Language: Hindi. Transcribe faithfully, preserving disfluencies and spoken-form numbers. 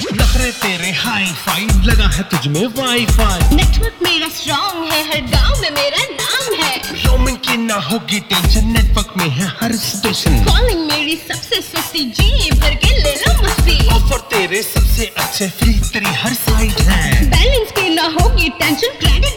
नखरे तेरे हाई फाई, लगा है तुझ में वाईफाई। नेटवर्क मेरा स्ट्रॉन्ग है, हर गांव में मेरा नाम है। रोमिंग की ना होगी टेंशन, नेटवर्क में है हर स्टेशन। कॉलिंग मेरी सबसे सस्ती, जी भर के ले लो मस्ती। ऑफर तेरे सबसे अच्छे, फ्री तेरी हर साइड है। बैलेंस की ना होगी टेंशन, क्रेडिट